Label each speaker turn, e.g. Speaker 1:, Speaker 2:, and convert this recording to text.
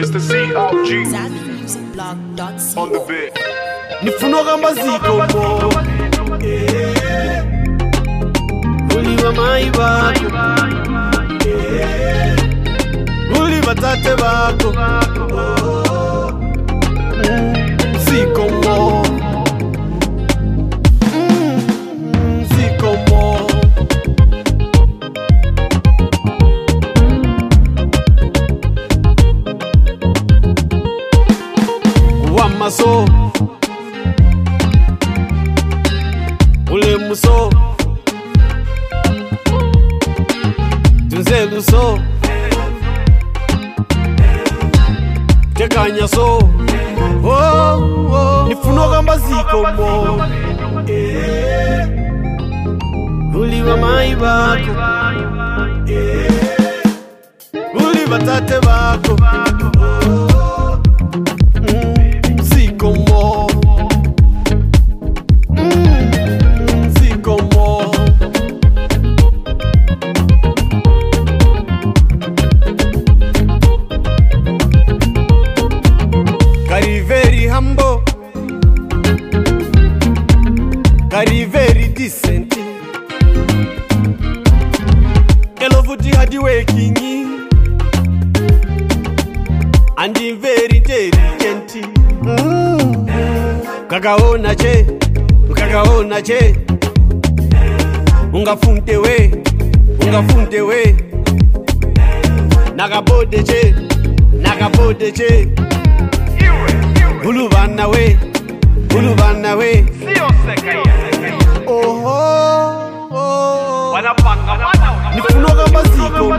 Speaker 1: Mr. CLG on the bit.
Speaker 2: Nifunoga maziko mo Uli wa mai bako Uli batate bako Ziko mo Ziko mo Wamaso Ule muso Tunze luso Tekanya so Nifunoga maziko mo Uli wa mai bako Uli batate bako Ziko mo Ziko mo Kari very humble Kari very decent Elovuti hadi waking and very intelligent Kagaona che Ungafunte we Nagabode che Buluvana we Nifunoga maziko